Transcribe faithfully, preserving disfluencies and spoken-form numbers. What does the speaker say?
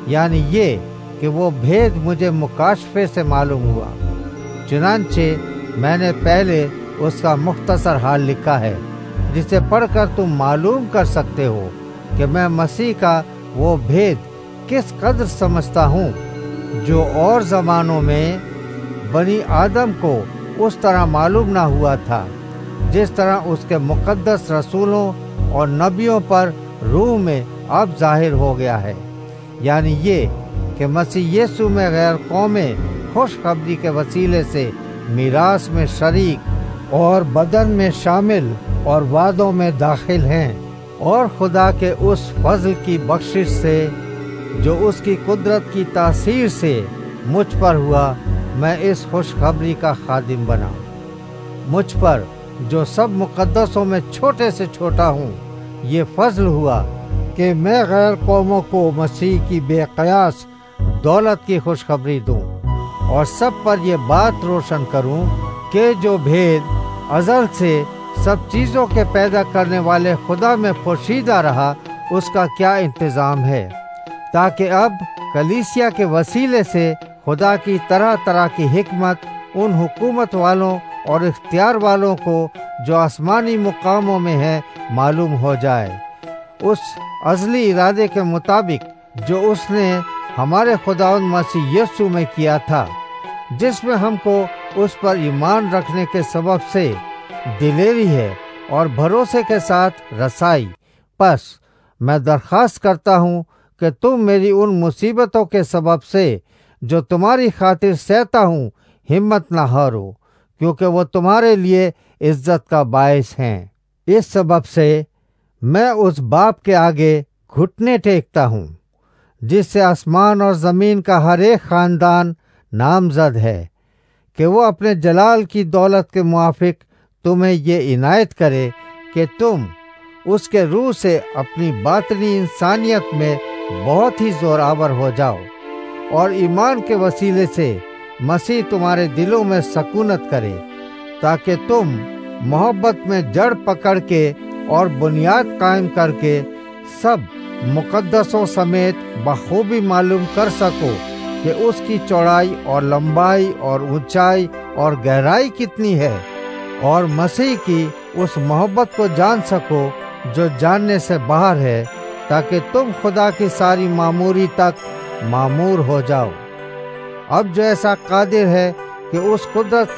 یعنی یہ کہ وہ بھید مجھے مکاشفے سے معلوم ہوا۔ چنانچہ میں نے پہلے اس کا مختصر حال لکھا ہے، جسے پڑھ کر تم معلوم کر سکتے ہو کہ میں مسیح کا وہ بھید کس قدر سمجھتا ہوں جو اور زمانوں میں بنی آدم کو اس طرح معلوم نہ ہوا تھا، جس طرح اس کے مقدس رسولوں اور نبیوں پر روح میں اب ظاہر ہو گیا ہے، یعنی یہ کہ مسیح یسوع میں غیر قومیں خوشخبری کے وسیلے سے میراث میں شریک اور بدن میں شامل اور وعدوں میں داخل ہیں، اور خدا کے اس فضل کی بخشش سے جو اس کی قدرت کی تاثیر سے مجھ پر ہوا، میں اس خوشخبری کا خادم بنا۔ مجھ پر جو سب مقدسوں میں چھوٹے سے چھوٹا ہوں، یہ فضل ہوا کہ میں غیر قوموں کو مسیح کی بے قیاس دولت کی خوشخبری دوں، اور سب پر یہ بات روشن کروں کہ جو بھید ازل سے سب چیزوں کے پیدا کرنے والے خدا میں پوشیدہ رہا، اس کا کیا انتظام ہے، تاکہ اب کلیسیا کے وسیلے سے خدا کی طرح طرح کی حکمت ان حکومت والوں اور اختیار والوں کو جو آسمانی مقاموں میں ہے معلوم ہو جائے، اس ازلی ارادے کے مطابق جو اس نے ہمارے خداوند مسیح یسوع میں کیا تھا، جس میں ہم کو اس پر ایمان رکھنے کے سبب سے دلیری ہے اور بھروسے کے ساتھ رسائی۔ پس میں درخواست کرتا ہوں کہ تم میری ان مصیبتوں کے سبب سے جو تمہاری خاطر سہتا ہوں ہمت نہ ہارو، کیونکہ وہ تمہارے لیے عزت کا باعث ہیں۔ اس سبب سے میں اس باپ کے آگے گھٹنے ٹیکتا ہوں جس سے آسمان اور زمین کا ہر ایک خاندان نامزد ہے، کہ وہ اپنے جلال کی دولت کے موافق تمہیں یہ عنایت کرے کہ تم اس کے روح سے اپنی باطنی انسانیت میں بہت ہی زوراور ہو جاؤ، اور ایمان کے وسیلے سے مسیح تمہارے دلوں میں سکونت کرے، تاکہ تم محبت میں جڑ پکڑ کے اور بنیاد قائم کر کے سب مقدسوں سمیت بخوبی معلوم کر سکو کہ اس کی چوڑائی اور لمبائی اور اونچائی اور گہرائی کتنی ہے، اور مسیح کی اس محبت کو جان سکو جو جاننے سے باہر ہے، تاکہ تم خدا کی ساری معموری تک معمور ہو جاؤ۔ اب جو ایسا قادر ہے کہ اس قدرت